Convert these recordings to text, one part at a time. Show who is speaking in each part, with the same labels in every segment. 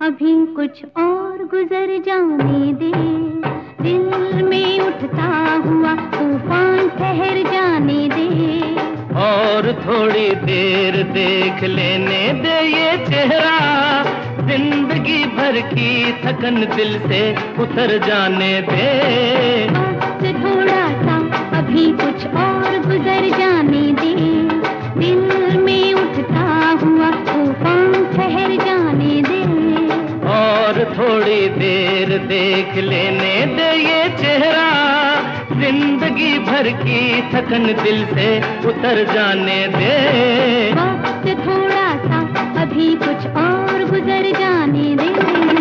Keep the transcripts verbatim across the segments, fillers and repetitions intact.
Speaker 1: अभी कुछ और गुजर जाने दे, दिल में उठता हुआ तूफान ठहर जाने दे।
Speaker 2: और थोड़ी देर देख लेने दे ये चेहरा, जिंदगी भर की थकन दिल से उतर जाने दे।
Speaker 1: वक्त थोड़ा सा अभी कुछ और गुजर जाने दे, दिल में उठता हुआ तूफान ठहर जाने दे।
Speaker 2: और थोड़ी देर देख लेने दे ये चेहरा, जिंदगी भर की थकन दिल से उतर जाने दे।
Speaker 1: वक्त थोड़ा सा अभी कुछ और गुजर जाने दे।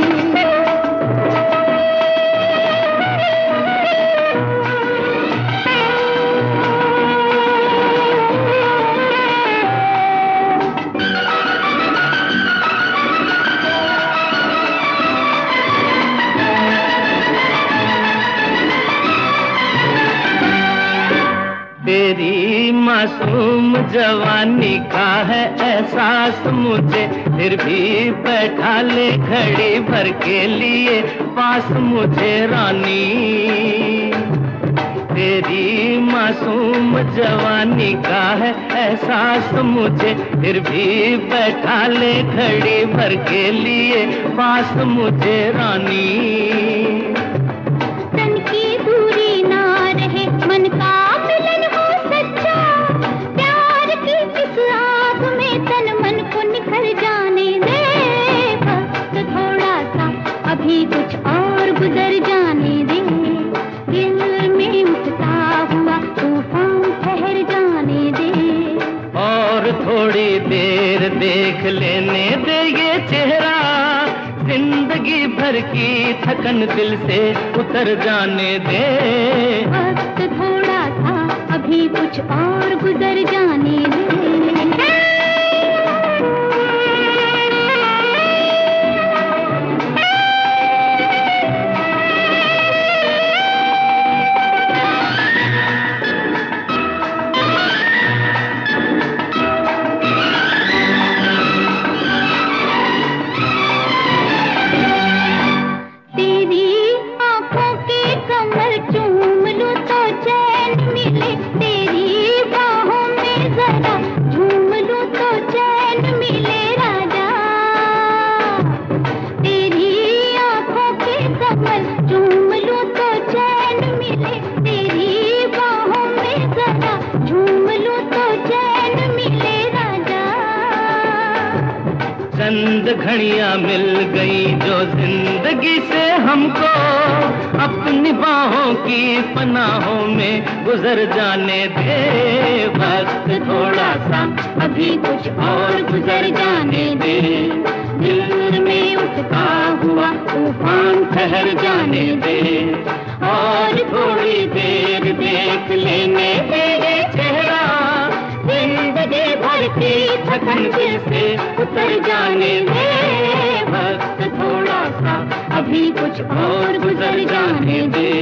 Speaker 2: तेरी मासूम जवानी का है एहसास मुझे, फिर भी बैठा ले घड़ी भर के लिए पास मुझे रानी। तेरी मासूम जवानी का है एहसास मुझे, फिर भी बैठा ले घड़ी भर के लिए पास मुझे रानी।
Speaker 1: तन की दूरी ना रहे, मन का मिलन हो सच्चा, प्यार की इस आग में तन मन को निखर जाने दे। वक्त थोड़ा सा अभी कुछ और गुजर जाने दे, दिल में उठता हुआ तूफान ठहर जाने दे।
Speaker 2: और थोड़ी देर देख लेने दे ये चेहरा, जिंदगी भर की थकन दिल से उतर जाने दे।
Speaker 1: वक्त थोड़ा सा अभी कुछ और गुजर जाने दे। तेरी बाहों में जरा झूम लूं तो चैन मिले राजा, तेरी आंखों के कमल झूम लूं तो चैन मिले। तेरी बाहों में जरा झूम लूं तो चैन मिले राजा।
Speaker 2: चंद घड़ियां मिल गई जो जिंदगी से हमको, अपनी बाहों की पनाहों में गुजर जाने दे। वक्त थोड़ा सा अभी कुछ और गुजर जाने दे, दिल में उठता हुआ तूफान ठहर जाने दे। और थोड़ी देर देख लेने दे ये चेहरा, जिंदगी भर की थकन दिल से उतर जाने दे। वक्त थोड़ा सा अभी कुछ और गुजर जाने दे।